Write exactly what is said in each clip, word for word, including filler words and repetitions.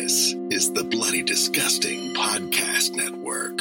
This is the Bloody Disgusting Podcast Network.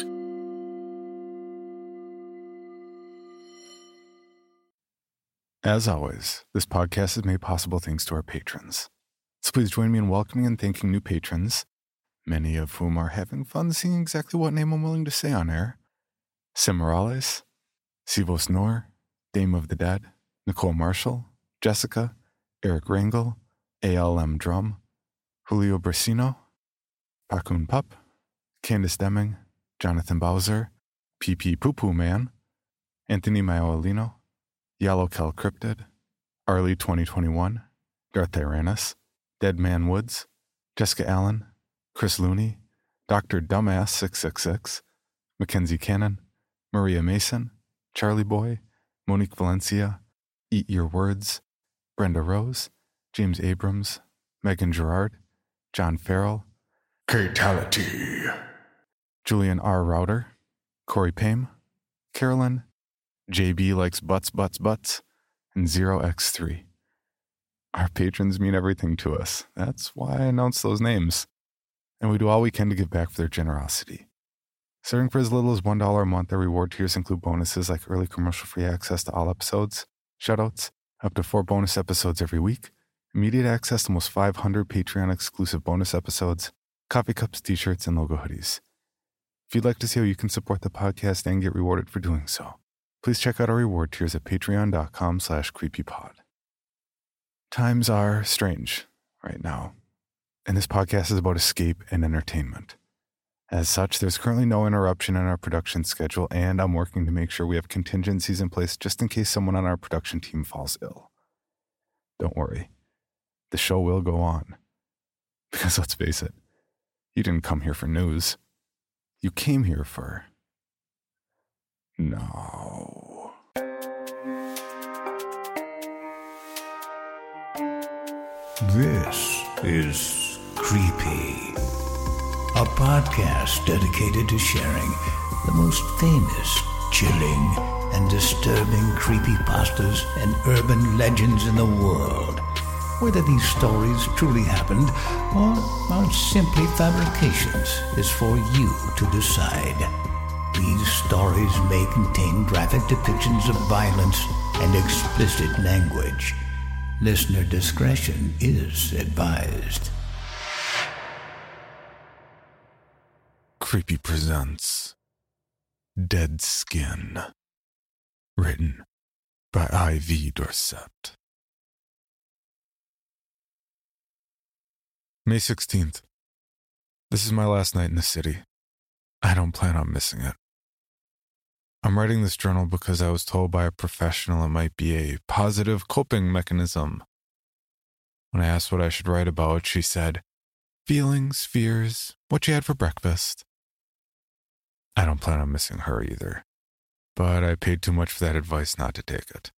As always, this podcast is made possible thanks to our patrons. So please join me in welcoming and thanking new patrons, many of whom are having fun seeing exactly what name I'm willing to say on air. Sim Morales, Sivos Nor, Dame of the Dead, Nicole Marshall, Jessica, Eric Rangel, A L M Drum, Julio Brasino, Pakun Pup, Candace Deming, Jonathan Bowser, P P Poo Poo Man, Anthony Maiolino, Yellow Cal Cryptid, Arlie twenty twenty-one, Darth Tyrannus, Dead Man Woods, Jessica Allen, Chris Looney, Doctor Dumbass six six six, Mackenzie Cannon, Maria Mason, Charlie Boy, Monique Valencia, Eat Your Words, Brenda Rose, James Abrams, Megan Gerard, John Farrell, Fatality, Julian R. Router, Corey Payne, Carolyn, J B Likes Butts Butts Butts, and zero x three. Our patrons mean everything to us. That's why I announced those names. And we do all we can to give back for their generosity. Starting for as little as one dollar a month, our reward tiers include bonuses like early commercial-free access to all episodes, shoutouts, up to four bonus episodes every week, immediate access to almost five hundred Patreon-exclusive bonus episodes, coffee cups, t-shirts, and logo hoodies. If you'd like to see how you can support the podcast and get rewarded for doing so, please check out our reward tiers at patreon.com slash creepypod. Times are strange right now, and this podcast is about escape and entertainment. As such, there's currently no interruption in our production schedule, and I'm working to make sure we have contingencies in place just in case someone on our production team falls ill. Don't worry. The show will go on. Because let's face it, you didn't come here for news. You came here for... No. This is Creepy, a podcast dedicated to sharing the most famous, chilling, and disturbing creepypastas and urban legends in the world. Whether these stories truly happened or are simply fabrications is for you to decide. These stories may contain graphic depictions of violence and explicit language. Listener discretion is advised. Creepy presents Dead Skin. Written by I V Dorset. May sixteenth. This is my last night in the city. I don't plan on missing it. I'm writing this journal because I was told by a professional it might be a positive coping mechanism. When I asked what I should write about, she said, feelings, fears, what you had for breakfast. I don't plan on missing her either, but I paid too much for that advice not to take it.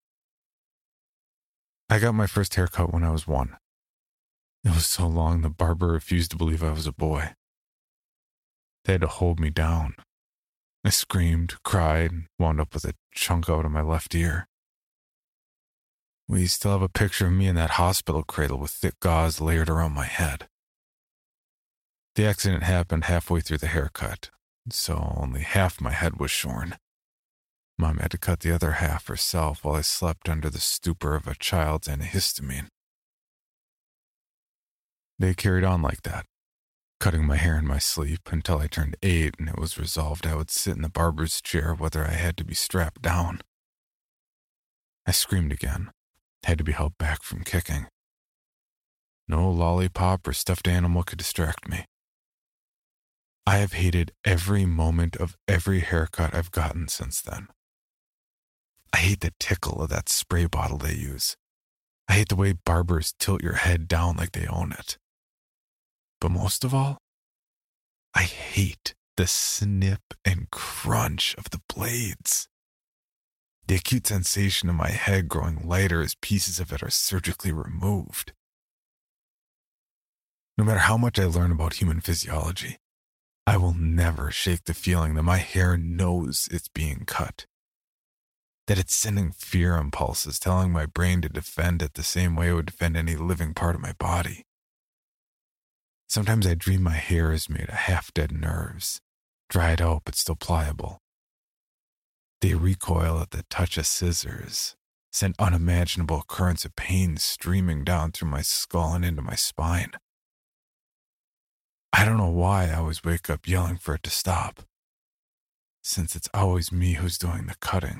I got my first haircut when I was one. It was so long the barber refused to believe I was a boy. They had to hold me down. I screamed, cried, and wound up with a chunk out of my left ear. We still have a picture of me in that hospital cradle with thick gauze layered around my head. The accident happened halfway through the haircut, so only half my head was shorn. Mom had to cut the other half herself while I slept under the stupor of a child's antihistamine. They carried on like that, cutting my hair in my sleep until I turned eight and it was resolved I would sit in the barber's chair whether I had to be strapped down. I screamed again, had to be held back from kicking. No lollipop or stuffed animal could distract me. I have hated every moment of every haircut I've gotten since then. I hate the tickle of that spray bottle they use. I hate the way barbers tilt your head down like they own it. But most of all, I hate the snip and crunch of the blades. The acute sensation of my head growing lighter as pieces of it are surgically removed. No matter how much I learn about human physiology, I will never shake the feeling that my hair knows it's being cut. That it's sending fear impulses telling my brain to defend it the same way it would defend any living part of my body. Sometimes I dream my hair is made of half-dead nerves, dried out but still pliable. They recoil at the touch of scissors, send unimaginable currents of pain streaming down through my skull and into my spine. I don't know why I always wake up yelling for it to stop, since it's always me who's doing the cutting.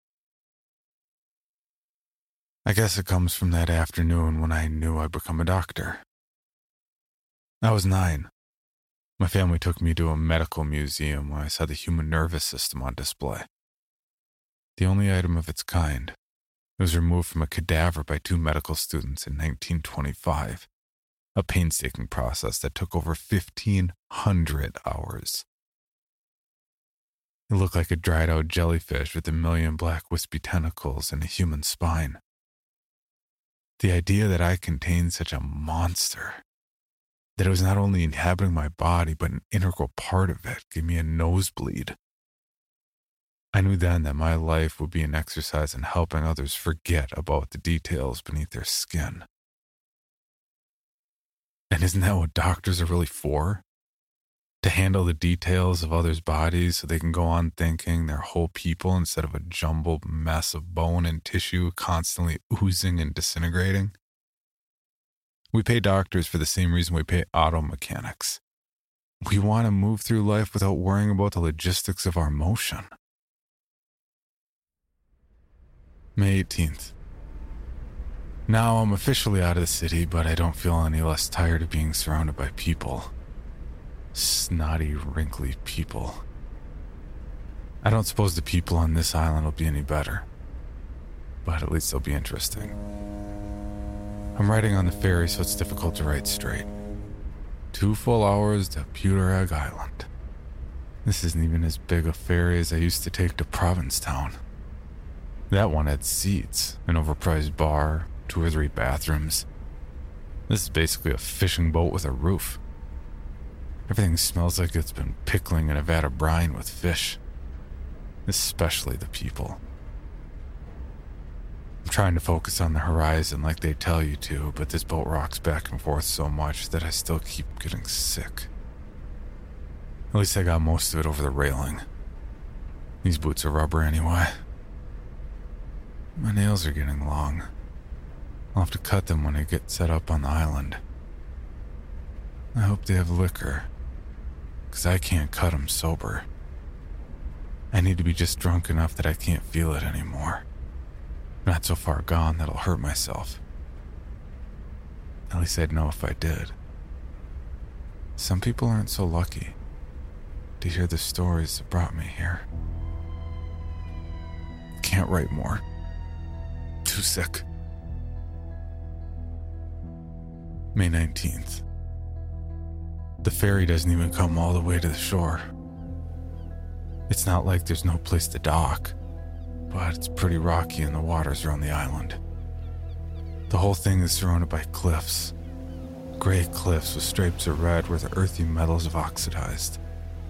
I guess it comes from that afternoon when I knew I'd become a doctor. I was nine. My family took me to a medical museum where I saw the human nervous system on display. The only item of its kind. It was removed from a cadaver by two medical students in nineteen twenty-five, a painstaking process that took over fifteen hundred hours. It looked like a dried-out jellyfish with a million black wispy tentacles and a human spine. The idea that I contained such a monster, that it was not only inhabiting my body but an integral part of it, gave me a nosebleed. I knew then that my life would be an exercise in helping others forget about the details beneath their skin. And isn't that what doctors are really for? To handle the details of others' bodies so they can go on thinking they're whole people instead of a jumbled mess of bone and tissue constantly oozing and disintegrating? We pay doctors for the same reason we pay auto mechanics. We want to move through life without worrying about the logistics of our motion. May eighteenth. Now I'm officially out of the city, but I don't feel any less tired of being surrounded by people. Snotty, wrinkly people. I don't suppose the people on this island will be any better, but at least they'll be interesting. I'm riding on the ferry, so it's difficult to write straight. Two full hours to Pewter Egg Island. This isn't even as big a ferry as I used to take to Provincetown. That one had seats, an overpriced bar, two or three bathrooms. This is basically a fishing boat with a roof. Everything smells like it's been pickling in a vat of brine with fish. Especially the people. I'm trying to focus on the horizon like they tell you to, but this boat rocks back and forth so much that I still keep getting sick. At least I got most of it over the railing. These boots are rubber anyway. My nails are getting long. I'll have to cut them when I get set up on the island. I hope they have liquor, because I can't cut them sober. I need to be just drunk enough that I can't feel it anymore. Not so far gone that I'll hurt myself. At least I'd know if I did. Some people aren't so lucky to hear the stories that brought me here. Can't write more. Too sick. May nineteenth. The ferry doesn't even come all the way to the shore. It's not like there's no place to dock, but it's pretty rocky in the waters around the island. The whole thing is surrounded by cliffs. Gray cliffs with stripes of red where the earthy metals have oxidized.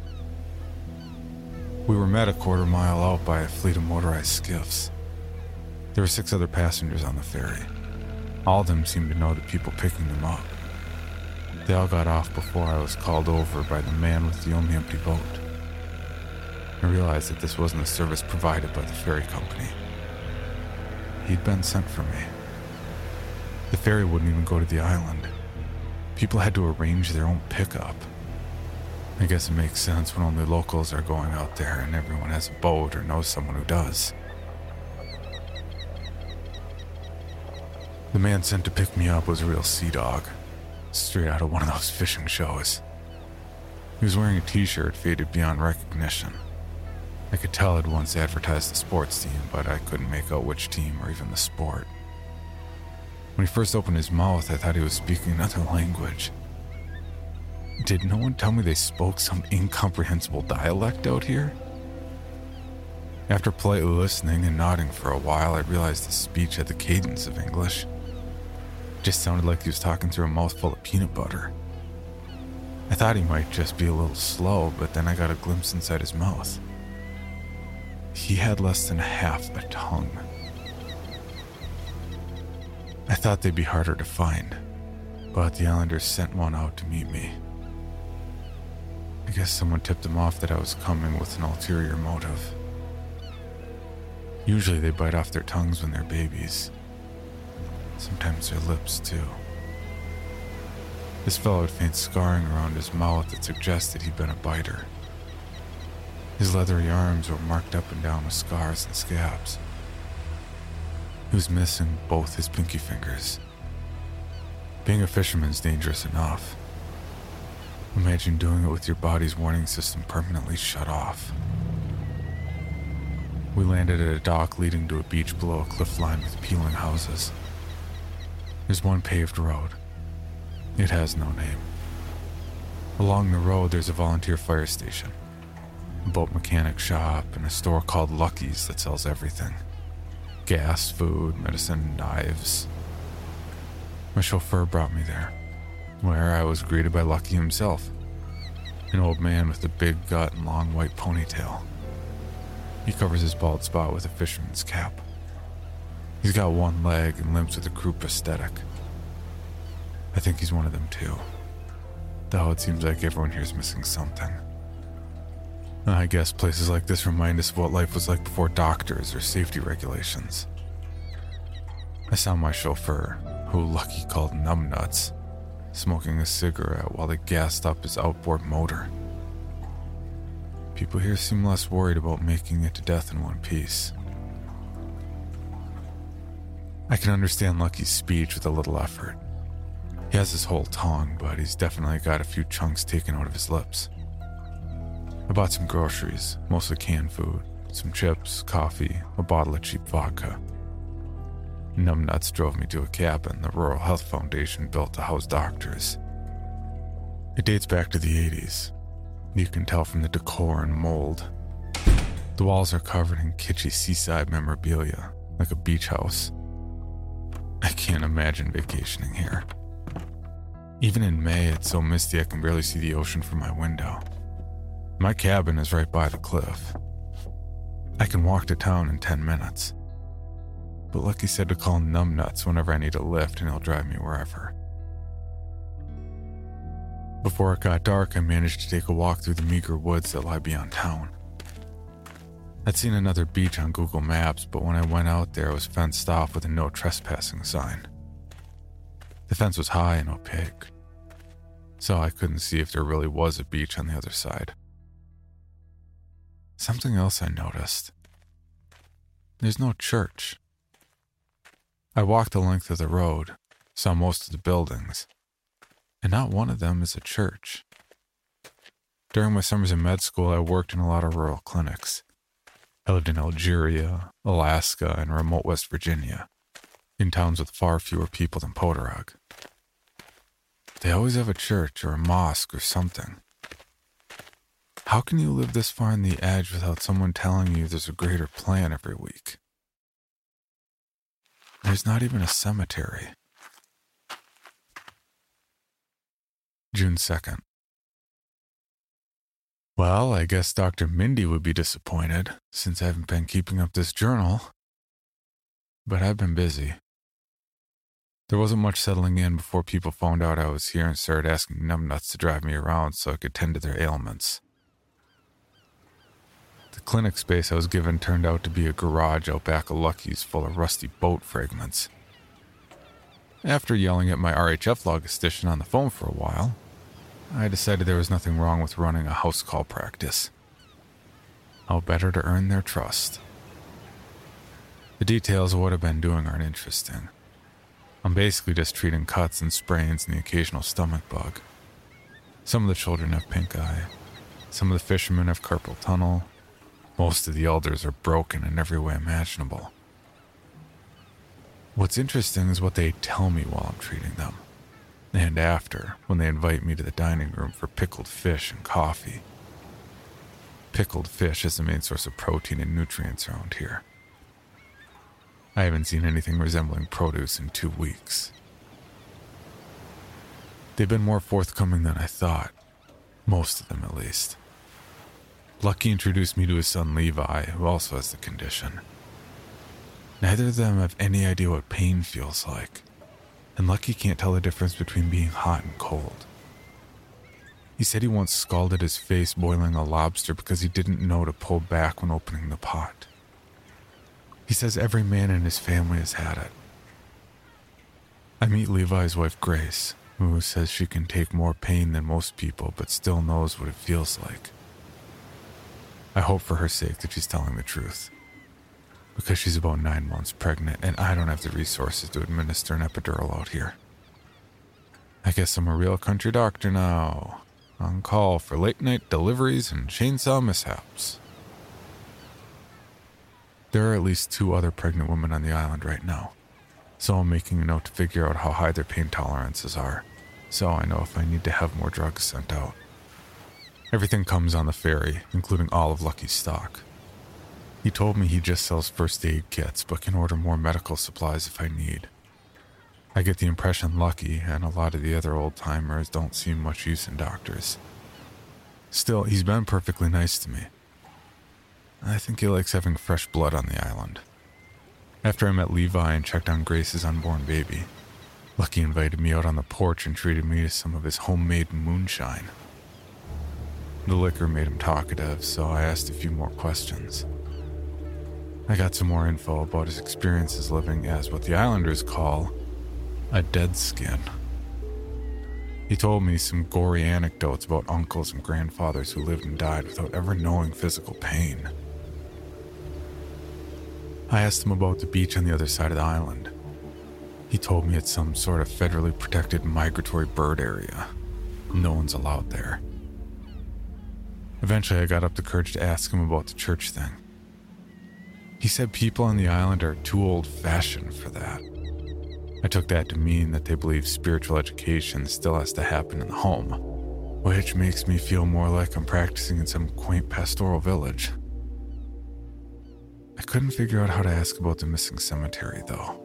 We were met a quarter mile out by a fleet of motorized skiffs. There were six other passengers on the ferry. All of them seemed to know the people picking them up. They all got off before I was called over by the man with the only empty boat. I realized that this wasn't a service provided by the ferry company. He'd been sent for me. The ferry wouldn't even go to the island. People had to arrange their own pickup. I guess it makes sense when only locals are going out there and everyone has a boat or knows someone who does. The man sent to pick me up was a real sea dog, straight out of one of those fishing shows. He was wearing a t-shirt faded beyond recognition. I could tell it once advertised the sports team, but I couldn't make out which team or even the sport. When he first opened his mouth, I thought he was speaking another language. Did no one tell me they spoke some incomprehensible dialect out here? After politely listening and nodding for a while, I realized his speech had the cadence of English. It just sounded like he was talking through a mouthful of peanut butter. I thought he might just be a little slow, but then I got a glimpse inside his mouth. He had less than half a tongue. I thought they'd be harder to find, but the Islanders sent one out to meet me. I guess someone tipped them off that I was coming with an ulterior motive. Usually they bite off their tongues when they're babies. Sometimes their lips, too. This fellow had faint scarring around his mouth that suggested he'd been a biter. His leathery arms were marked up and down with scars and scabs. He was missing both his pinky fingers. Being a fisherman's dangerous enough. Imagine doing it with your body's warning system permanently shut off. We landed at a dock leading to a beach below a cliff line with peeling houses. There's one paved road. It has no name. Along the road, there's a volunteer fire station, a boat mechanic shop, and a store called Lucky's that sells everything. Gas, food, medicine, knives. My chauffeur brought me there, where I was greeted by Lucky himself, an old man with a big gut and long white ponytail. He covers his bald spot with a fisherman's cap. He's got one leg and limps with a crew prosthetic. I think he's one of them too, though it seems like everyone here's missing something. I guess places like this remind us of what life was like before doctors or safety regulations. I saw my chauffeur, who Lucky called Numbnuts, smoking a cigarette while he gassed up his outboard motor. People here seem less worried about making it to death in one piece. I can understand Lucky's speech with a little effort. He has his whole tongue, but he's definitely got a few chunks taken out of his lips. I bought some groceries, mostly canned food, some chips, coffee, a bottle of cheap vodka. Numbnuts drove me to a cabin the Rural Health Foundation built to house doctors. It dates back to the eighties. You can tell from the decor and mold. The walls are covered in kitschy seaside memorabilia, like a beach house. I can't imagine vacationing here. Even in May, it's so misty I can barely see the ocean from my window. My cabin is right by the cliff. I can walk to town in ten minutes. But Lucky said to call Numbnuts whenever I need a lift and he'll drive me wherever. Before it got dark, I managed to take a walk through the meager woods that lie beyond town. I'd seen another beach on Google Maps, but when I went out there, it was fenced off with a no trespassing sign. The fence was high and opaque, so I couldn't see if there really was a beach on the other side. Something else I noticed. There's no church. I walked the length of the road, saw most of the buildings, and not one of them is a church. During my summers in med school, I worked in a lot of rural clinics. I lived in Algeria, Alaska, and remote West Virginia, in towns with far fewer people than Podorog. They always have a church or a mosque or something. How can you live this far on the edge without someone telling you there's a greater plan every week? There's not even a cemetery. June second. Well, I guess Doctor Mindy would be disappointed, since I haven't been keeping up this journal. But I've been busy. There wasn't much settling in before people found out I was here and started asking Numbnuts to drive me around so I could tend to their ailments. The clinic space I was given turned out to be a garage out back of Lucky's full of rusty boat fragments. After yelling at my R H F logistician on the phone for a while, I decided there was nothing wrong with running a house call practice. How better to earn their trust. The details of what I've been doing aren't interesting. I'm basically just treating cuts and sprains and the occasional stomach bug. Some of the children have pink eye. Some of the fishermen have carpal tunnel. Most of the elders are broken in every way imaginable. What's interesting is what they tell me while I'm treating them. And after, when they invite me to the dining room for pickled fish and coffee. Pickled fish is the main source of protein and nutrients around here. I haven't seen anything resembling produce in two weeks. They've been more forthcoming than I thought. Most of them, at least. Lucky introduced me to his son Levi, who also has the condition. Neither of them have any idea what pain feels like, and Lucky can't tell the difference between being hot and cold. He said he once scalded his face boiling a lobster because he didn't know to pull back when opening the pot. He says every man in his family has had it. I meet Levi's wife Grace, who says she can take more pain than most people but still knows what it feels like. I hope for her sake that she's telling the truth, because she's about nine months pregnant and I don't have the resources to administer an epidural out here. I guess I'm a real country doctor now, on call for late night deliveries and chainsaw mishaps. There are at least two other pregnant women on the island right now, so I'm making a note to figure out how high their pain tolerances are, so I know if I need to have more drugs sent out. Everything comes on the ferry, including all of Lucky's stock. He told me he just sells first aid kits, but can order more medical supplies if I need. I get the impression Lucky and a lot of the other old-timers don't see much use in doctors. Still, he's been perfectly nice to me. I think he likes having fresh blood on the island. After I met Levi and checked on Grace's unborn baby, Lucky invited me out on the porch and treated me to some of his homemade moonshine. The liquor made him talkative, so I asked a few more questions. I got some more info about his experiences living as what the islanders call a dead skin. He told me some gory anecdotes about uncles and grandfathers who lived and died without ever knowing physical pain. I asked him about the beach on the other side of the island. He told me it's some sort of federally protected migratory bird area. No one's allowed there. Eventually I got up the courage to ask him about the church thing. He said people on the island are too old-fashioned for that. I took that to mean that they believe spiritual education still has to happen in the home, which makes me feel more like I'm practicing in some quaint pastoral village. I couldn't figure out how to ask about the missing cemetery, though.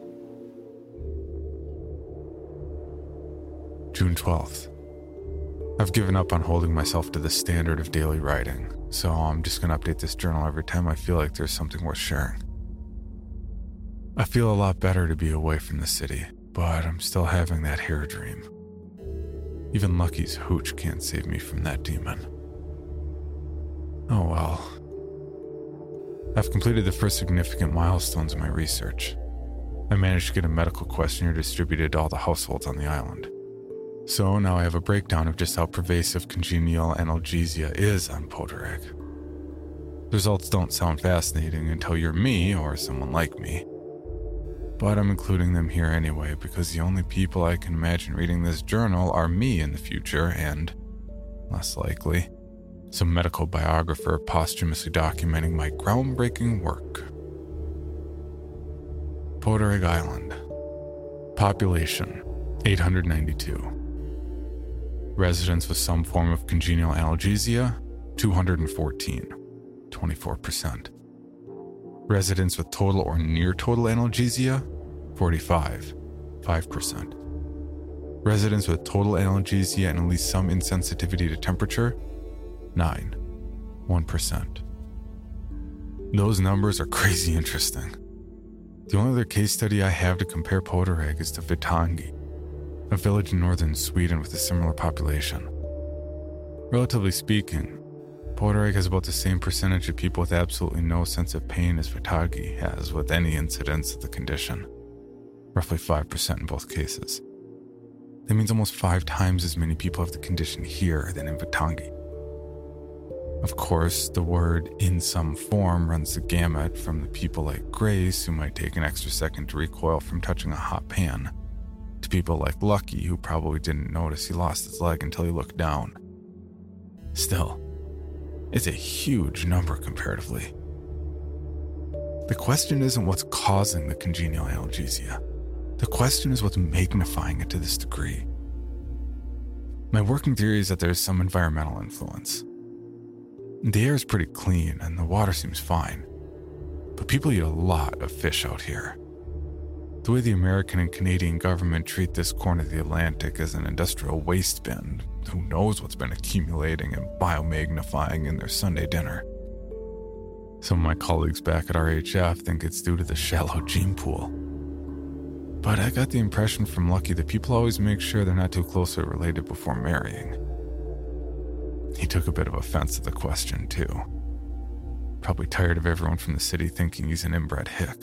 June twelfth. I've given up on holding myself to the standard of daily writing, so I'm just going to update this journal every time I feel like there's something worth sharing. I feel a lot better to be away from the city, but I'm still having that hair dream. Even Lucky's hooch can't save me from that demon. Oh well. I've completed the first significant milestones in my research. I managed to get a medical questionnaire distributed to all the households on the island. So now I have a breakdown of just how pervasive congenial analgesia is on Potoreg. The results don't sound fascinating until you're me or someone like me. But I'm including them here anyway because the only people I can imagine reading this journal are me in the future and, less likely, some medical biographer posthumously documenting my groundbreaking work. Potoreg Island. Population, eight hundred ninety-two. Residents with some form of congenial analgesia, two hundred fourteen, twenty-four percent. Residents with total or near total analgesia, forty-five, five percent. Residents with total analgesia and at least some insensitivity to temperature, nine, one percent. Those numbers are crazy interesting. The only other case study I have to compare Potoreg is to Vittangi, a village in northern Sweden with a similar population. Relatively speaking, Potoreg has about the same percentage of people with absolutely no sense of pain as Vittangi has with any incidence of the condition, roughly five percent in both cases. That means almost five times as many people have the condition here than in Vittangi. Of course, the word in some form runs the gamut from the people like Grace who might take an extra second to recoil from touching a hot pan, to people like Lucky who probably didn't notice he lost his leg until he looked down. Still, it's a huge number comparatively. The question isn't what's causing the congenial analgesia. The question is what's magnifying it to this degree. My working theory is that there's some environmental influence. The air is pretty clean and the water seems fine, but people eat a lot of fish out here. The way the American and Canadian government treat this corner of the Atlantic as an industrial waste bin, who knows what's been accumulating and biomagnifying in their Sunday dinner. Some of my colleagues back at R H F think it's due to the shallow gene pool. but I got the impression from Lucky that people always make sure they're not too closely related before marrying. He took a bit of offense at the question, too. Probably tired of everyone from the city thinking he's an inbred hick.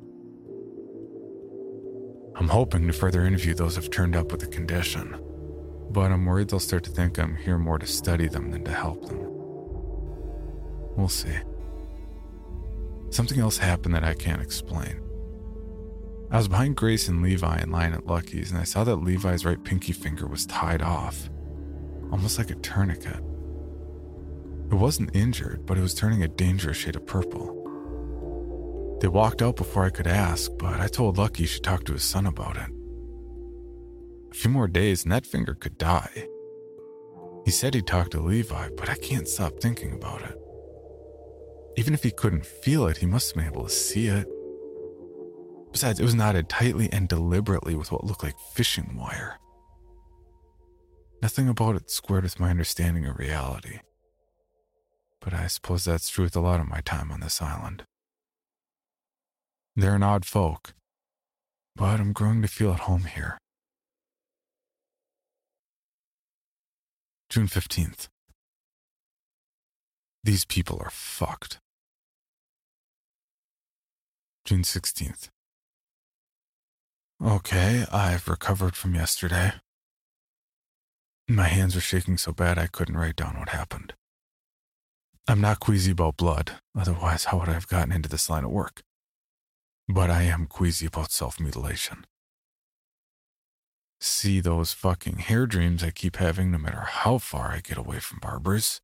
I'm hoping to further interview those who've turned up with the condition, but I'm worried they'll start to think I'm here more to study them than to help them. We'll see. Something else happened that I can't explain. I was behind Grace and Levi in line at Lucky's, and I saw that Levi's right pinky finger was tied off, almost like a tourniquet. It wasn't injured, but it was turning a dangerous shade of purple. They walked out before I could ask, but I told Lucky he should talk to his son about it. A few more days and that finger could die. He said he'd talk to Levi, but I can't stop thinking about it. Even if he couldn't feel it, he must have been able to see it. Besides, it was knotted tightly and deliberately with what looked like fishing wire. Nothing about it squared with my understanding of reality. But I suppose that's true with a lot of my time on this island. They're an odd folk, but I'm growing to feel at home here. June fifteenth. These people are fucked. June sixteenth. Okay, I've recovered from yesterday. My hands were shaking so bad I couldn't write down what happened. I'm not queasy about blood, otherwise how would I have gotten into this line of work? But I am queasy about self-mutilation. See those fucking hair dreams I keep having no matter how far I get away from barbers?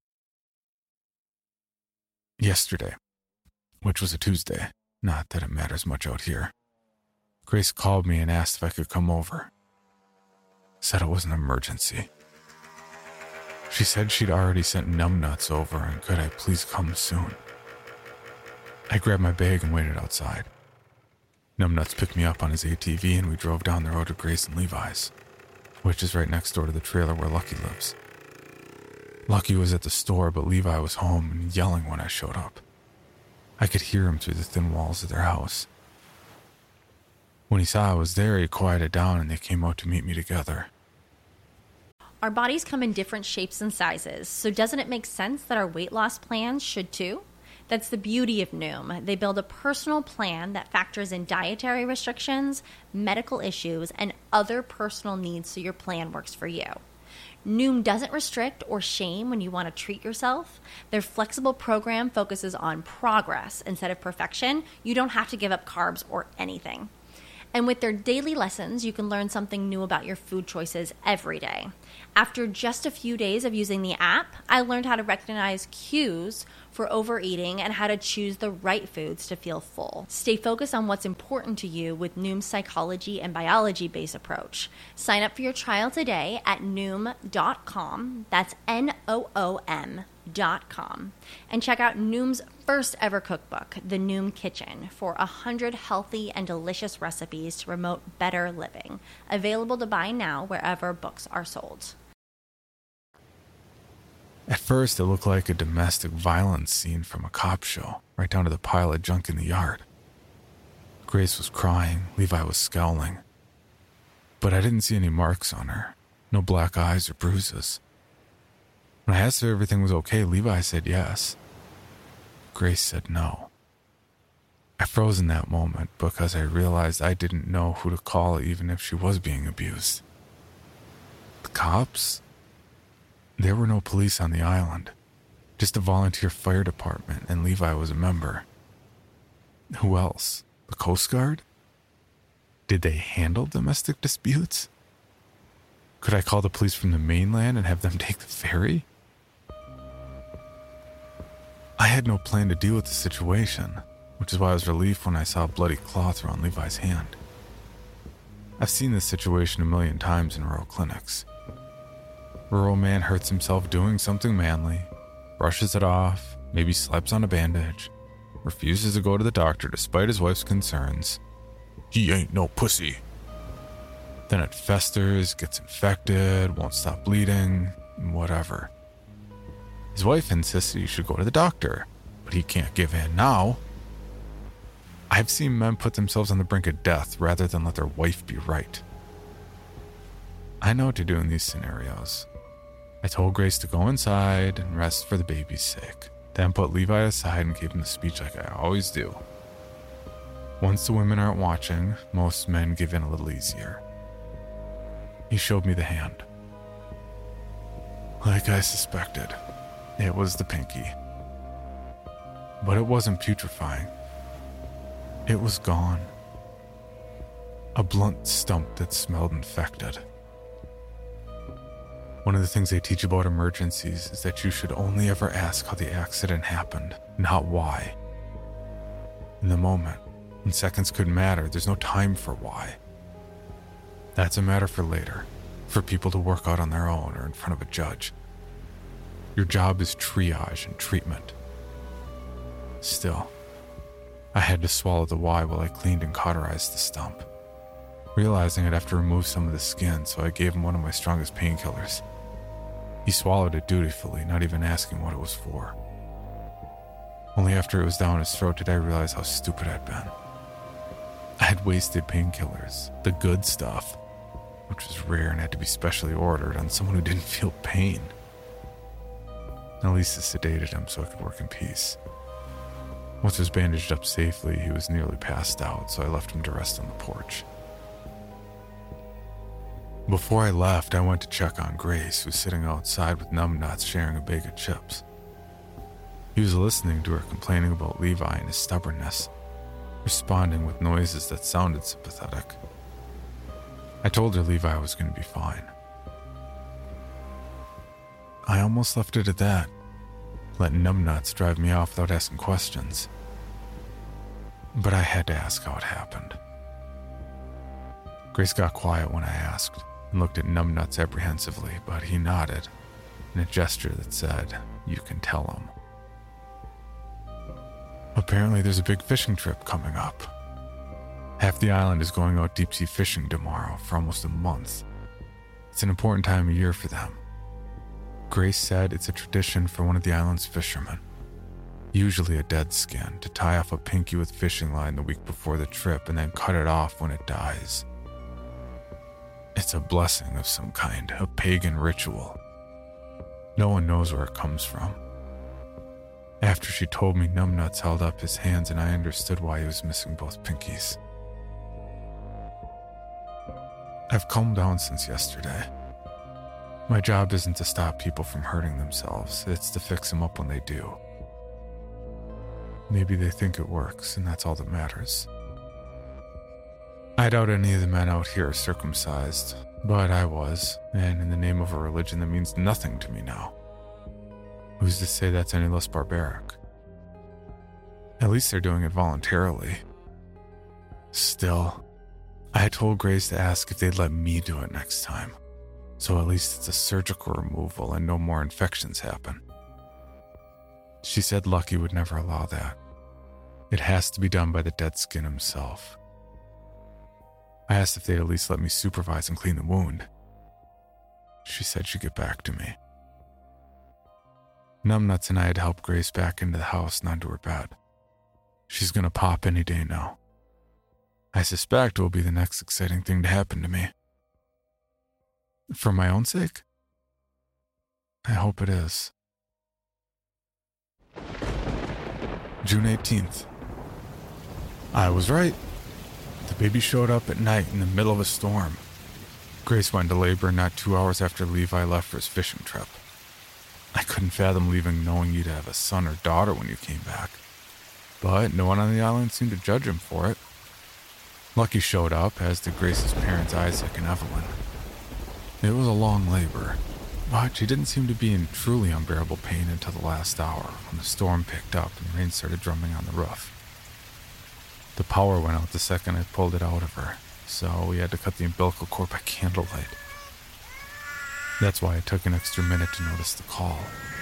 Yesterday, which was a Tuesday, not that it matters much out here, Grace called me and asked if I could come over. Said it was an emergency. She said she'd already sent numbnuts over and could I please come soon. I grabbed my bag and waited outside. Numbnuts picked me up on his A T V and we drove down the road to Grace and Levi's, which is right next door to the trailer where Lucky lives. Lucky was at the store, but Levi was home and yelling when I showed up. I could hear him through the thin walls of their house. When he saw I was there, he quieted down and they came out to meet me together. Our bodies come in different shapes and sizes, so doesn't it make sense that our weight loss plans should too? That's the beauty of Noom. They build a personal plan that factors in dietary restrictions, medical issues, and other personal needs so your plan works for you. Noom doesn't restrict or shame when you want to treat yourself. Their flexible program focuses on progress instead of perfection. You don't have to give up carbs or anything. And with their daily lessons, you can learn something new about your food choices every day. After just a few days of using the app, I learned how to recognize cues for overeating and how to choose the right foods to feel full. Stay focused on what's important to you with Noom's psychology and biology-based approach. Sign up for your trial today at noom dot com. That's N O O M dot com. And check out Noom's first ever cookbook, The Noom Kitchen, for one hundred healthy and delicious recipes to promote better living. Available to buy now wherever books are sold. At first, it looked like a domestic violence scene from a cop show, right down to the pile of junk in the yard. Grace was crying, Levi was scowling. But I didn't see any marks on her, no black eyes or bruises. When I asked her if everything was okay, Levi said yes. Grace said no. I froze in that moment because I realized I didn't know who to call even if she was being abused. The cops? There were no police on the island, just a volunteer fire department, and Levi was a member. Who else? The Coast Guard? Did they handle domestic disputes? Could I call the police from the mainland and have them take the ferry? I had no plan to deal with the situation, which is why I was relieved when I saw a bloody cloth around Levi's hand. I've seen this situation a million times in rural clinics. Rural man hurts himself doing something manly, brushes it off, maybe slaps on a bandage, refuses to go to the doctor despite his wife's concerns. He ain't no pussy. Then it festers, gets infected, won't stop bleeding, whatever. His wife insisted he should go to the doctor, but he can't give in now. I've seen men put themselves on the brink of death rather than let their wife be right. I know what to do in these scenarios. I told Grace to go inside and rest for the baby's sake, then put Levi aside and gave him the speech like I always do. Once the women aren't watching, most men give in a little easier. He showed me the hand. Like I suspected, it was the pinky. But it wasn't putrefying. It was gone. A blunt stump that smelled infected. One of the things they teach about emergencies is that you should only ever ask how the accident happened, not why. In the moment, when seconds could matter, there's no time for why. That's a matter for later, for people to work out on their own or in front of a judge. Your job is triage and treatment. Still, I had to swallow the why while I cleaned and cauterized the stump. Realizing I'd have to remove some of the skin, so I gave him one of my strongest painkillers. He swallowed it dutifully, not even asking what it was for. Only after it was down his throat did I realize how stupid I'd been. I had wasted painkillers, the good stuff, which was rare and had to be specially ordered, on someone who didn't feel pain. At least it sedated him so I could work in peace. Once he was bandaged up safely, he was nearly passed out, so I left him to rest on the porch. Before I left, I went to check on Grace, who was sitting outside with numbnuts sharing a bag of chips. He was listening to her complaining about Levi and his stubbornness, responding with noises that sounded sympathetic. I told her Levi was going to be fine. I almost left it at that, letting numbnuts drive me off without asking questions. But I had to ask how it happened. Grace got quiet when I asked, and looked at numbnuts apprehensively, but he nodded in a gesture that said, "You can tell him." Apparently there's a big fishing trip coming up. Half the island is going out deep-sea fishing tomorrow for almost a month. It's an important time of year for them. Grace said it's a tradition for one of the island's fishermen, usually a dead skin, to tie off a pinky with fishing line the week before the trip and then cut it off when it dies. It's a blessing of some kind, a pagan ritual. No one knows where it comes from. After she told me, numbnuts held up his hands and I understood why he was missing both pinkies. I've calmed down since yesterday. My job isn't to stop people from hurting themselves, it's to fix them up when they do. Maybe they think it works, and that's all that matters. I doubt any of the men out here are circumcised, but I was, and in the name of a religion that means nothing to me now. Who's to say that's any less barbaric? At least they're doing it voluntarily. Still, I told Grace to ask if they'd let me do it next time, so at least it's a surgical removal and no more infections happen. She said Lucky would never allow that. It has to be done by the dead skin himself. I asked if they'd at least let me supervise and clean the wound. She said she'd get back to me. Numbnuts and I had helped Grace back into the house and onto her bed. She's gonna pop any day now. I suspect it will be the next exciting thing to happen to me. For my own sake? I hope it is. June eighteenth. I was right. The baby showed up at night in the middle of a storm. Grace went to labor not two hours after Levi left for his fishing trip. I couldn't fathom leaving knowing you'd have a son or daughter when you came back. But no one on the island seemed to judge him for it. Lucky showed up, as did Grace's parents Isaac and Evelyn. It was a long labor, but she didn't seem to be in truly unbearable pain until the last hour, when the storm picked up and rain started drumming on the roof. The power went out the second I pulled it out of her, so we had to cut the umbilical cord by candlelight. That's why it took an extra minute to notice the call.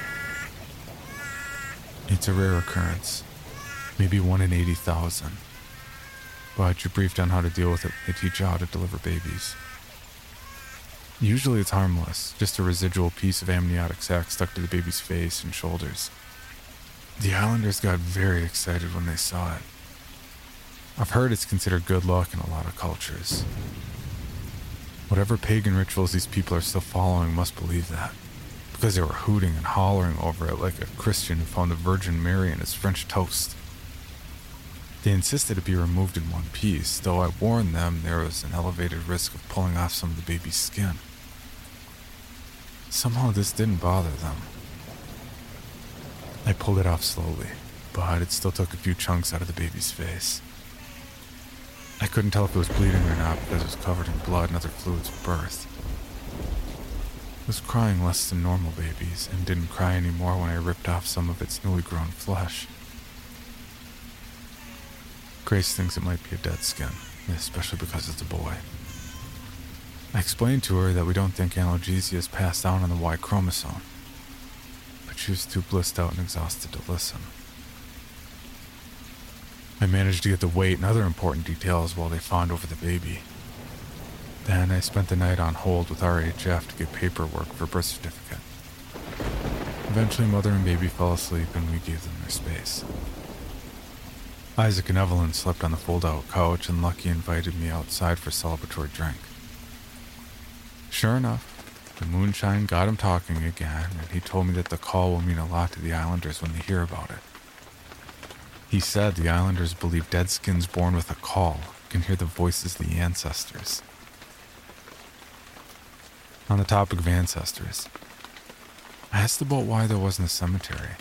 It's a rare occurrence, maybe one in eighty thousand. But you're briefed on how to deal with it when they teach you how to deliver babies. Usually it's harmless, just a residual piece of amniotic sac stuck to the baby's face and shoulders. The Islanders got very excited when they saw it. I've heard it's considered good luck in a lot of cultures. Whatever pagan rituals these people are still following must believe that, because they were hooting and hollering over it like a Christian who found the Virgin Mary in his French toast. They insisted it be removed in one piece, though I warned them there was an elevated risk of pulling off some of the baby's skin. Somehow this didn't bother them. I pulled it off slowly, but it still took a few chunks out of the baby's face. I couldn't tell if it was bleeding or not because it was covered in blood and other fluids of birth. It was crying less than normal babies and didn't cry anymore when I ripped off some of its newly grown flesh. Grace thinks it might be a dead skin, especially because it's a boy. I explained to her that we don't think analgesia is passed down on the Y chromosome, but she was too blissed out and exhausted to listen. I managed to get the weight and other important details while they fawned over the baby. Then I spent the night on hold with R H F to get paperwork for birth certificate. Eventually, mother and baby fell asleep and we gave them their space. Isaac and Evelyn slept on the fold-out couch and Lucky invited me outside for a celebratory drink. Sure enough, the moonshine got him talking again, and he told me that the call will mean a lot to the Islanders when they hear about it. He said the Islanders believe dead skins born with a call can hear the voices of the ancestors. On the topic of ancestors, I asked about why there wasn't a cemetery.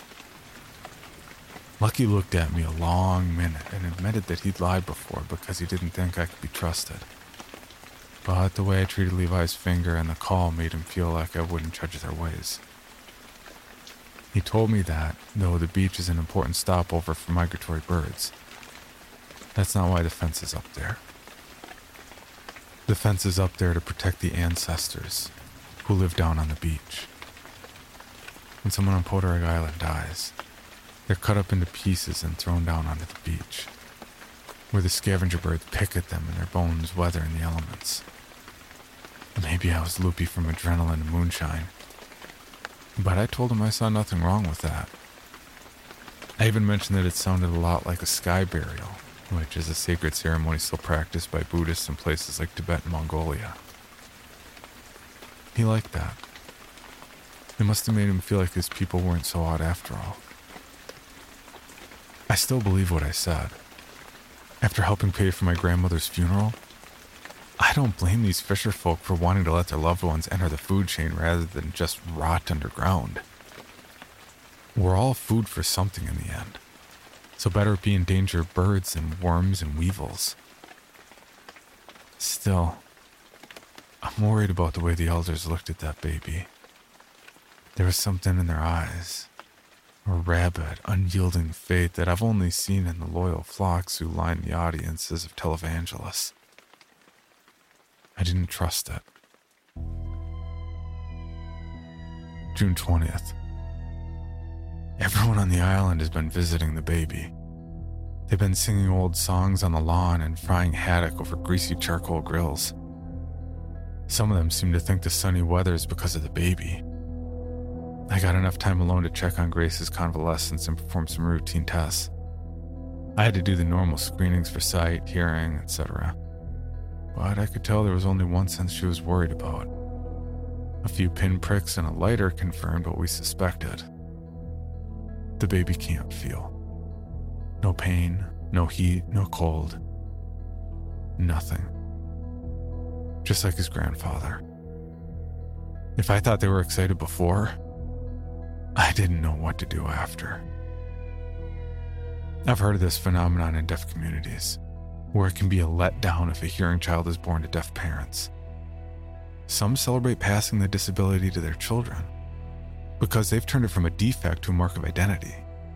Lucky looked at me a long minute and admitted that he'd lied before because he didn't think I could be trusted. But the way I treated Levi's finger and the call made him feel like I wouldn't judge their ways. He told me that, though the beach is an important stopover for migratory birds, that's not why the fence is up there. The fence is up there to protect the ancestors who live down on the beach. When someone on Potorg Island dies, they're cut up into pieces and thrown down onto the beach, where the scavenger birds pick at them and their bones weather in the elements. Maybe I was loopy from adrenaline and moonshine, but I told him I saw nothing wrong with that. I even mentioned that it sounded a lot like a sky burial, which is a sacred ceremony still practiced by Buddhists in places like Tibet and Mongolia. He liked that. It must have made him feel like his people weren't so odd after all. I still believe what I said. After helping pay for my grandmother's funeral, I don't blame these fisher folk for wanting to let their loved ones enter the food chain rather than just rot underground. We're all food for something in the end, so better it be endanger birds than worms and weevils. Still, I'm worried about the way the elders looked at that baby. There was something in their eyes, a rabid, unyielding faith that I've only seen in the loyal flocks who line the audiences of televangelists. I didn't trust it. June twentieth. Everyone on the island has been visiting the baby. They've been singing old songs on the lawn and frying haddock over greasy charcoal grills. Some of them seem to think the sunny weather is because of the baby. I got enough time alone to check on Grace's convalescence and perform some routine tests. I had to do the normal screenings for sight, hearing, et cetera. But I could tell there was only one sense she was worried about. A few pinpricks and a lighter confirmed what we suspected. The baby can't feel. No pain, no heat, no cold. Nothing. Just like his grandfather. If I thought they were excited before, I didn't know what to do after. I've heard of this phenomenon in deaf communities, where it can be a letdown if a hearing child is born to deaf parents. Some celebrate passing the disability to their children because they've turned it from a defect to a mark of identity.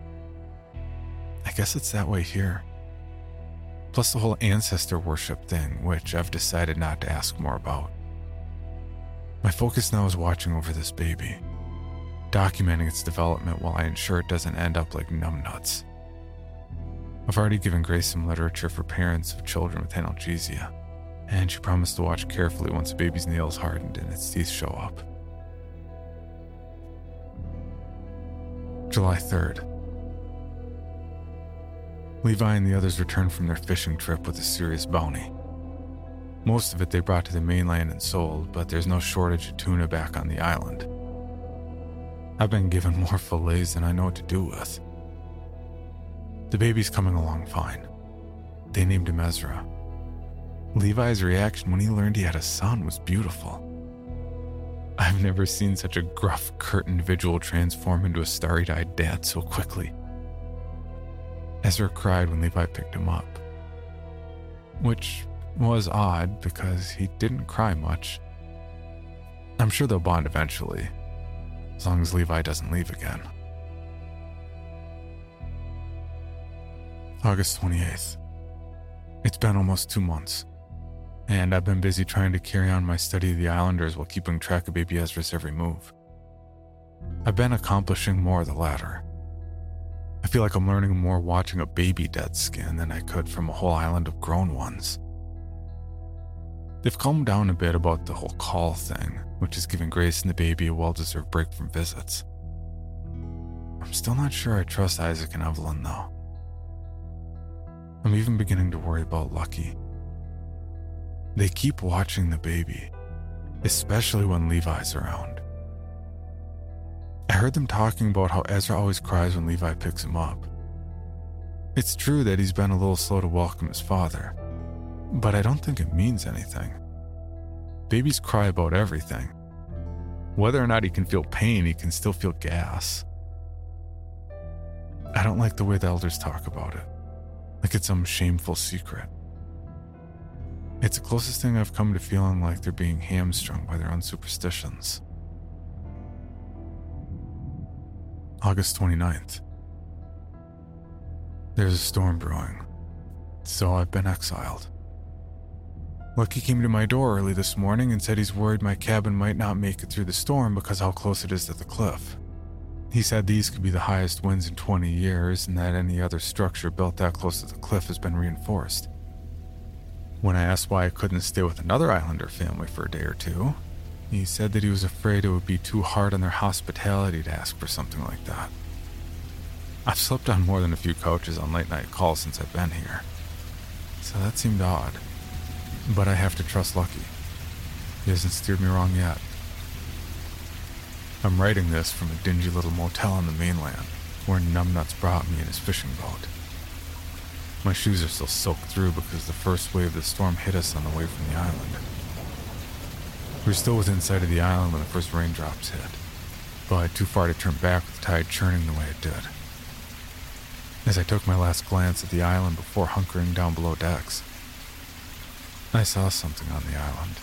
I guess it's that way here. Plus the whole ancestor worship thing, which I've decided not to ask more about. My focus now is watching over this baby, documenting its development while I ensure it doesn't end up like numbnuts. I've already given Grace some literature for parents of children with analgesia, and she promised to watch carefully once the baby's nails hardened and its teeth show up. July third. Levi and the others returned from their fishing trip with a serious bounty. Most of it they brought to the mainland and sold, but there's no shortage of tuna back on the island. I've been given more fillets than I know what to do with. The baby's coming along fine. They named him Ezra. Levi's reaction when he learned he had a son was beautiful. I've never seen such a gruff, curt individual transform into a starry-eyed dad so quickly. Ezra cried when Levi picked him up, which was odd because he didn't cry much. I'm sure they'll bond eventually, as long as Levi doesn't leave again. August twenty-eighth. It's been almost two months, and I've been busy trying to carry on my study of the Islanders while keeping track of baby Ezra's every move. I've been accomplishing more of the latter. I feel like I'm learning more watching a baby dead skin than I could from a whole island of grown ones. They've calmed down a bit about the whole call thing, which is giving Grace and the baby a well-deserved break from visits. I'm still not sure I trust Isaac and Evelyn, though. I'm even beginning to worry about Lucky. They keep watching the baby, especially when Levi's around. I heard them talking about how Ezra always cries when Levi picks him up. It's true that he's been a little slow to welcome his father, but I don't think it means anything. Babies cry about everything. Whether or not he can feel pain, he can still feel gas. I don't like the way the elders talk about it, like it's some shameful secret. It's the closest thing I've come to feeling like they're being hamstrung by their own superstitions. August twenty-ninth. There's a storm brewing, so I've been exiled. Lucky came to my door early this morning and said he's worried my cabin might not make it through the storm because how close it is to the cliff. He said these could be the highest winds in twenty years and that any other structure built that close to the cliff has been reinforced. When I asked why I couldn't stay with another Islander family for a day or two, he said that he was afraid it would be too hard on their hospitality to ask for something like that. I've slept on more than a few couches on late night calls since I've been here, so that seemed odd. But I have to trust Lucky. He hasn't steered me wrong yet. I'm writing this from a dingy little motel on the mainland, where Numbnuts brought me in his fishing boat. My shoes are still soaked through because the first wave of the storm hit us on the way from the island. We were still within sight of the island when the first raindrops hit, but too far to turn back with the tide churning the way it did. As I took my last glance at the island before hunkering down below decks, I saw something on the island.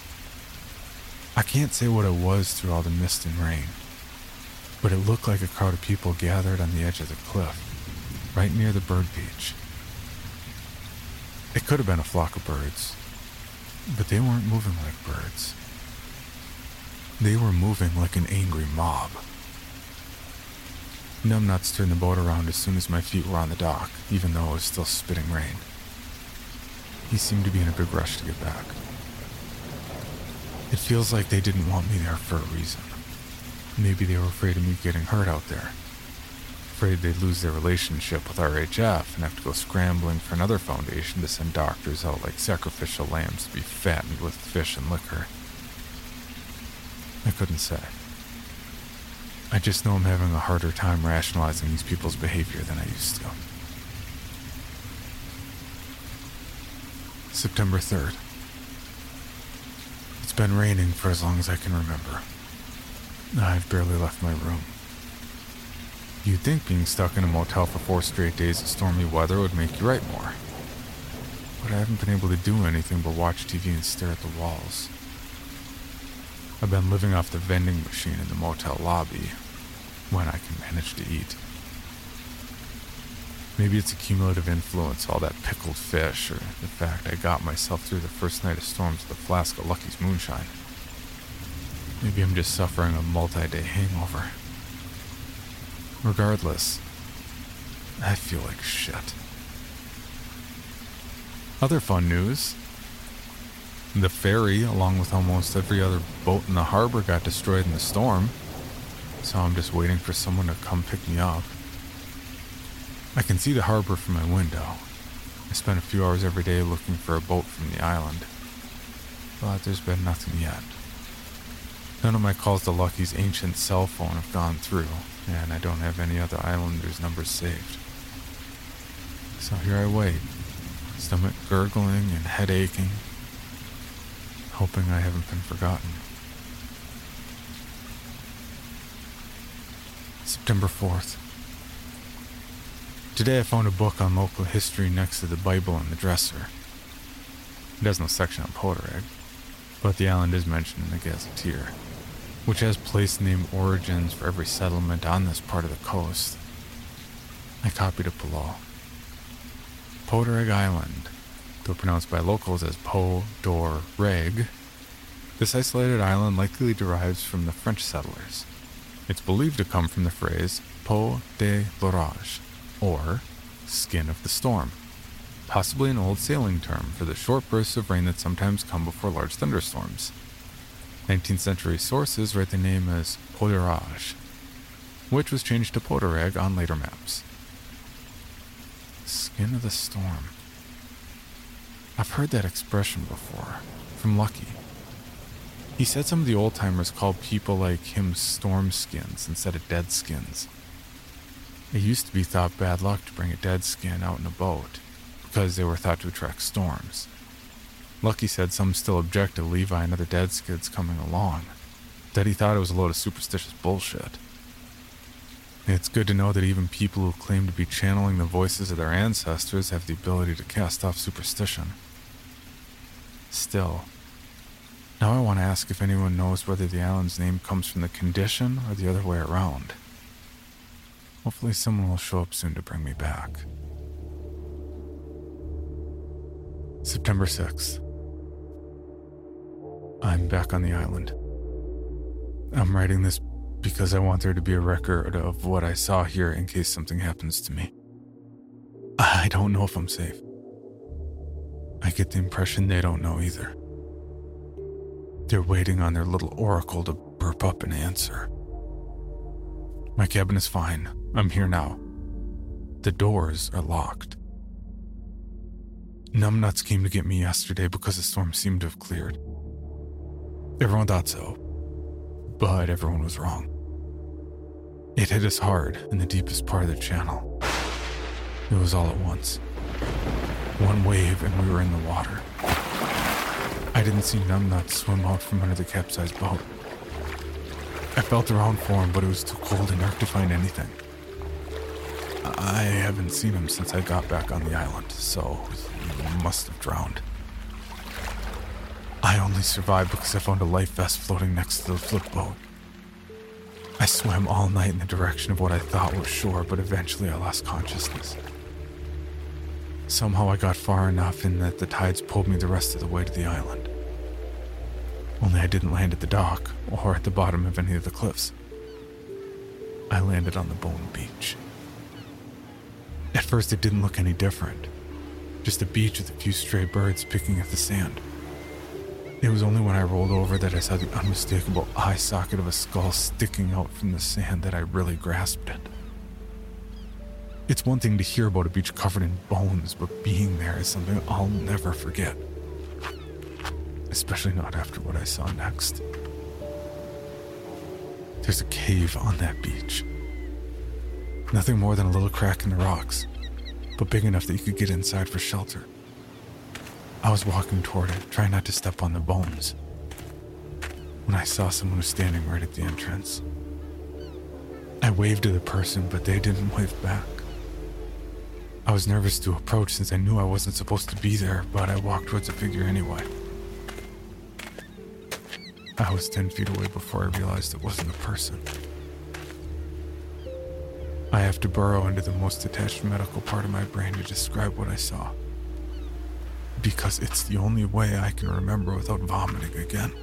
I can't say what it was through all the mist and rain, but it looked like a crowd of people gathered on the edge of the cliff, right near the bird beach. It could have been a flock of birds, but they weren't moving like birds. They were moving like an angry mob. Numbnuts turned the boat around as soon as my feet were on the dock, even though it was still spitting rain. He seemed to be in a big rush to get back. It feels like they didn't want me there for a reason. Maybe they were afraid of me getting hurt out there. Afraid they'd lose their relationship with R H F and have to go scrambling for another foundation to send doctors out like sacrificial lambs to be fattened with fish and liquor. I couldn't say. I just know I'm having a harder time rationalizing these people's behavior than I used to. September third. It's been raining for as long as I can remember. I've barely left my room. You'd think being stuck in a motel for four straight days of stormy weather would make you write more. But I haven't been able to do anything but watch T V and stare at the walls. I've been living off the vending machine in the motel lobby, when I can manage to eat. Maybe it's a cumulative influence, all that pickled fish, or the fact I got myself through the first night of storms with a flask of Lucky's moonshine. Maybe I'm just suffering a multi-day hangover. Regardless, I feel like shit. Other fun news. The ferry, along with almost every other boat in the harbor, got destroyed in the storm, so I'm just waiting for someone to come pick me up. I can see the harbor from my window. I spend a few hours every day looking for a boat from the island, but there's been nothing yet. None of my calls to Lucky's ancient cell phone have gone through, and I don't have any other islanders' numbers saved. So here I wait, stomach gurgling and head aching, hoping I haven't been forgotten. September fourth. Today I found a book on local history next to the Bible in the dresser. It has no section on Potorag, but the island is mentioned in the Gazetteer, which has place name origins for every settlement on this part of the coast. I copied it below. Potorag Island, though pronounced by locals as Po-dor-reg, this isolated island likely derives from the French settlers. It's believed to come from the phrase peau de l'orage, or skin of the storm, possibly an old sailing term for the short bursts of rain that sometimes come before large thunderstorms. nineteenth century sources write the name as Potorage, which was changed to Potorag on later maps. Skin of the storm. I've heard that expression before, from Lucky. He said some of the old-timers called people like him storm skins instead of dead skins. It used to be thought bad luck to bring a dead skin out in a boat, because they were thought to attract storms. Lucky said some still object to Levi and other dead skids coming along, that he thought it was a load of superstitious bullshit. It's good to know that even people who claim to be channeling the voices of their ancestors have the ability to cast off superstition. Still, now I want to ask if anyone knows whether the island's name comes from the condition or the other way around. Hopefully someone will show up soon to bring me back. September sixth. I'm back on the island. I'm writing this because I want there to be a record of what I saw here in case something happens to me. I don't know if I'm safe. I get the impression they don't know either. They're waiting on their little oracle to burp up an answer. My cabin is fine. I'm here now. The doors are locked. Numbnuts came to get me yesterday because the storm seemed to have cleared. Everyone thought so, but everyone was wrong. It hit us hard in the deepest part of the channel. It was all at once. One wave and we were in the water. I didn't see Numbnuts swim out from under the capsized boat. I felt around for him, but it was too cold and dark to find anything. I haven't seen him since I got back on the island, so he must have drowned. I only survived because I found a life vest floating next to the flip boat. I swam all night in the direction of what I thought was shore, but eventually I lost consciousness. Somehow I got far enough in that the tides pulled me the rest of the way to the island. Only I didn't land at the dock or at the bottom of any of the cliffs. I landed on the Bone Beach. At first it didn't look any different. Just a beach with a few stray birds picking at the sand. It was only when I rolled over that I saw the unmistakable eye socket of a skull sticking out from the sand that I really grasped it. It's one thing to hear about a beach covered in bones, but being there is something I'll never forget. Especially not after what I saw next. There's a cave on that beach. Nothing more than a little crack in the rocks, but big enough that you could get inside for shelter. I was walking toward it, trying not to step on the bones, when I saw someone was standing right at the entrance. I waved to the person, but they didn't wave back. I was nervous to approach since I knew I wasn't supposed to be there, but I walked towards the figure anyway. I was ten feet away before I realized it wasn't a person. I have to burrow into the most detached medical part of my brain to describe what I saw, because it's the only way I can remember without vomiting again.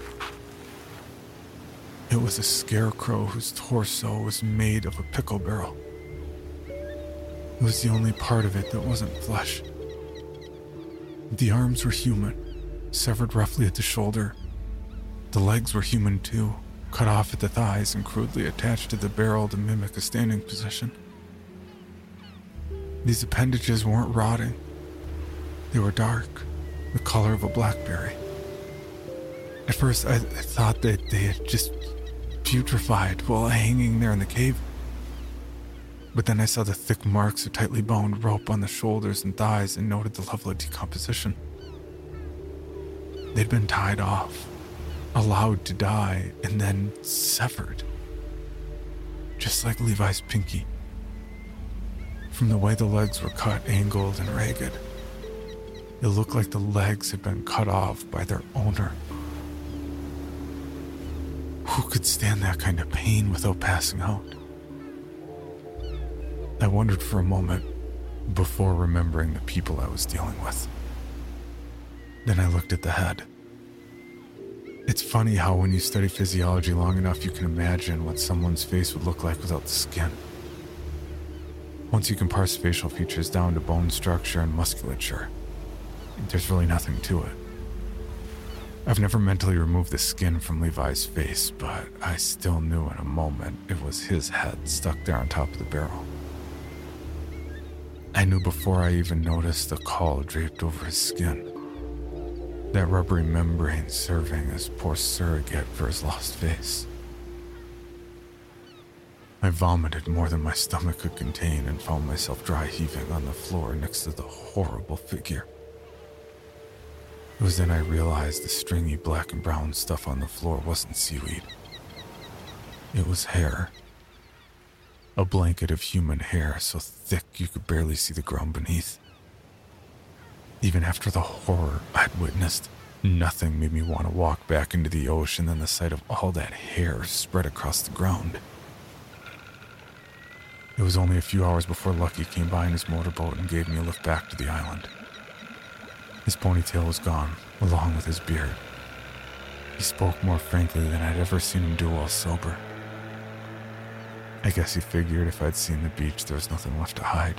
It was a scarecrow whose torso was made of a pickle barrel. It was the only part of it that wasn't flesh. The arms were human, severed roughly at the shoulder. The legs were human too, cut off at the thighs and crudely attached to the barrel to mimic a standing position. These appendages weren't rotting. They were dark, the color of a blackberry. At first, I, I thought that they had just putrefied while hanging there in the cave. But then I saw the thick marks of tightly bound rope on the shoulders and thighs and noted the level of decomposition. They'd been tied off, allowed to die, and then severed. Just like Levi's pinky. From the way the legs were cut, angled, and ragged, it looked like the legs had been cut off by their owner. Who could stand that kind of pain without passing out? I wondered for a moment before remembering the people I was dealing with. Then I looked at the head. It's funny how when you study physiology long enough, you can imagine what someone's face would look like without the skin. Once you can parse facial features down to bone structure and musculature, there's really nothing to it. I've never mentally removed the skin from Levi's face, but I still knew in a moment it was his head stuck there on top of the barrel. I knew before I even noticed the caul draped over his skin. That rubbery membrane serving as poor surrogate for his lost face. I vomited more than my stomach could contain and found myself dry heaving on the floor next to the horrible figure. It was then I realized the stringy black and brown stuff on the floor wasn't seaweed. It was hair. A blanket of human hair so thick you could barely see the ground beneath. Even after the horror I'd witnessed, nothing made me want to walk back into the ocean than the sight of all that hair spread across the ground. It was only a few hours before Lucky came by in his motorboat and gave me a lift back to the island. His ponytail was gone, along with his beard. He spoke more frankly than I'd ever seen him do while sober. I guess he figured if I'd seen the beach, there was nothing left to hide.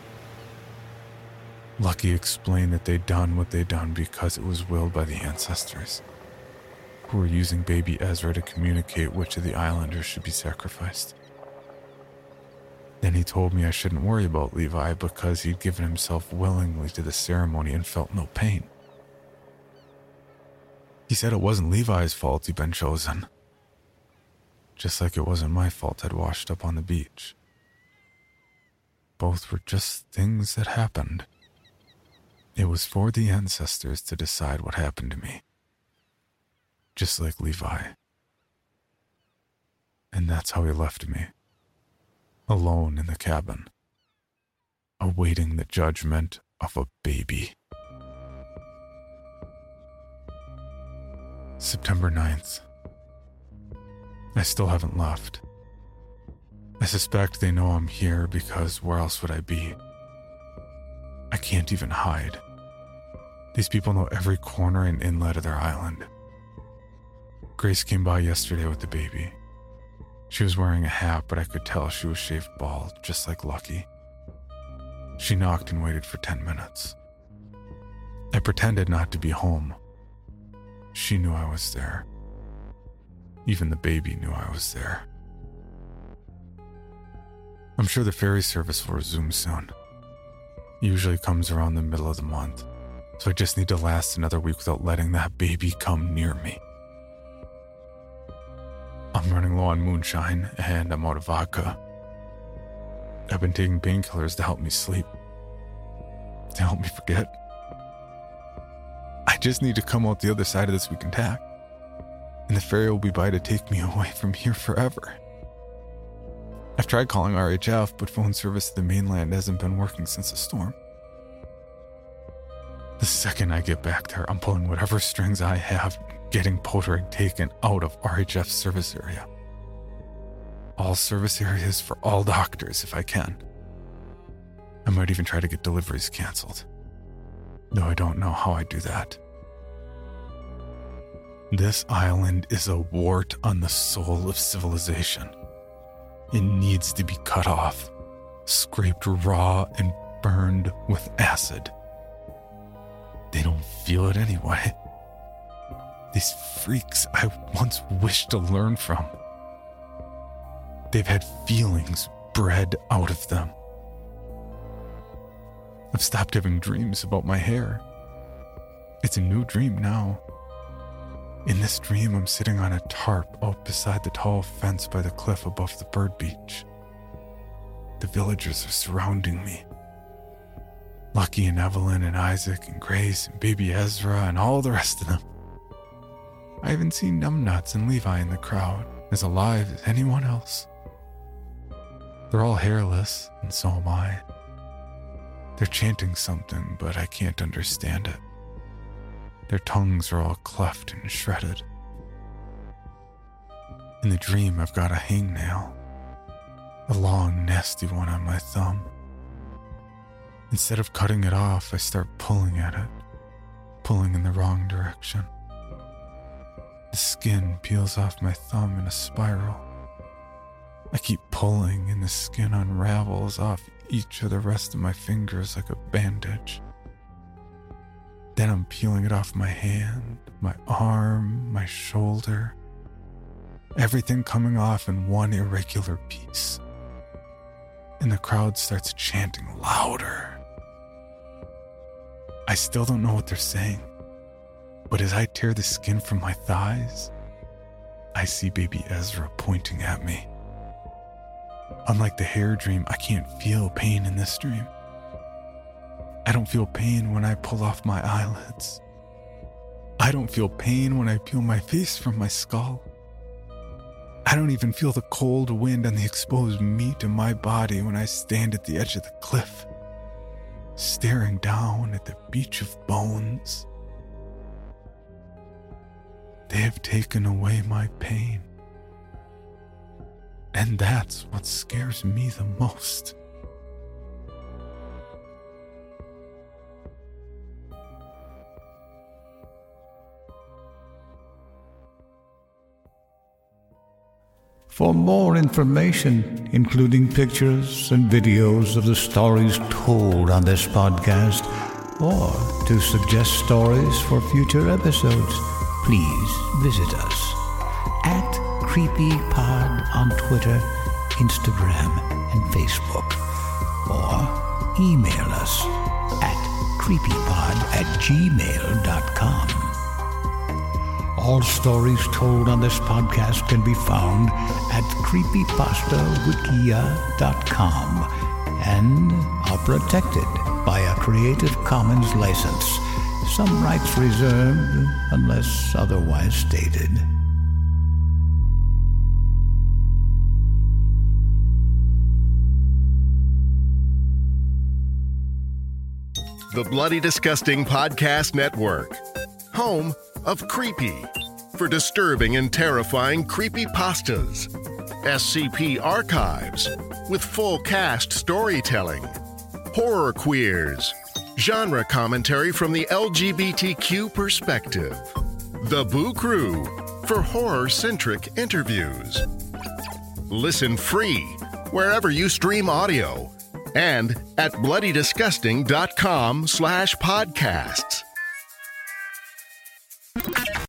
Lucky explained that they'd done what they'd done because it was willed by the ancestors, who were using baby Ezra to communicate which of the islanders should be sacrificed. Then he told me I shouldn't worry about Levi because he'd given himself willingly to the ceremony and felt no pain. He said it wasn't Levi's fault he'd been chosen. Just like it wasn't my fault I'd washed up on the beach. Both were just things that happened. It was for the ancestors to decide what happened to me. Just like Levi. And that's how he left me. Alone in the cabin. Awaiting the judgment of a baby. September ninth. I still haven't left. I suspect they know I'm here because where else would I be? I can't even hide. These people know every corner and inlet of their island. Grace came by yesterday with the baby. She was wearing a hat, but I could tell she was shaved bald, just like Lucky. She knocked and waited for ten minutes. I pretended not to be home. She knew I was there. Even the baby knew I was there. I'm sure the ferry service will resume soon. It usually comes around the middle of the month, so I just need to last another week without letting that baby come near me. I'm running low on moonshine, and I'm out of vodka. I've been taking painkillers to help me sleep. To help me forget. I just need to come out the other side of this weekend tack, and the ferry will be by to take me away from here forever. I've tried calling R H F, but phone service to the mainland hasn't been working since the storm. The second I get back there, I'm pulling whatever strings I have, getting Poterig taken out of R H F's service area. All service areas for all doctors if I can. I might even try to get deliveries canceled, though I don't know how I do that. This island is a wart on the soul of civilization. It needs to be cut off, scraped raw and burned with acid. They don't feel it anyway. These freaks I once wished to learn from. They've had feelings bred out of them. I've stopped having dreams about my hair. It's a new dream now. In this dream, I'm sitting on a tarp out beside the tall fence by the cliff above the bird beach. The villagers are surrounding me. Lucky and Evelyn and Isaac and Grace and baby Ezra and all the rest of them. I haven't seen Numbnuts and Levi in the crowd, as alive as anyone else. They're all hairless, and so am I. They're chanting something, but I can't understand it. Their tongues are all cleft and shredded. In the dream, I've got a hangnail, a long, nasty one on my thumb. Instead of cutting it off, I start pulling at it, pulling in the wrong direction. The skin peels off my thumb in a spiral. I keep pulling, and the skin unravels off each of the rest of my fingers like a bandage. Then I'm peeling it off my hand, my arm, my shoulder. Everything coming off in one irregular piece. And the crowd starts chanting louder. I still don't know what they're saying, but as I tear the skin from my thighs, I see baby Ezra pointing at me. Unlike the hair dream, I can't feel pain in this dream. I don't feel pain when I pull off my eyelids. I don't feel pain when I peel my face from my skull. I don't even feel the cold wind on the exposed meat in my body when I stand at the edge of the cliff, staring down at the beach of bones. They have taken away my pain. And that's what scares me the most. For more information, including pictures and videos of the stories told on this podcast, or to suggest stories for future episodes, please visit us at CreepyPod on Twitter, Instagram, and Facebook, or email us at creepypod at gmail dot com. All stories told on this podcast can be found at creepypasta wikia dot com and are protected by a Creative Commons license. Some rights reserved unless otherwise stated. The Bloody Disgusting Podcast Network, home of Creepy, for disturbing and terrifying creepypastas. S C P Archives, with full cast storytelling. Horror Queers, genre commentary from the L G B T Q perspective. The Boo Crew, for horror-centric interviews. Listen free wherever you stream audio and at bloody disgusting dot com slash podcasts.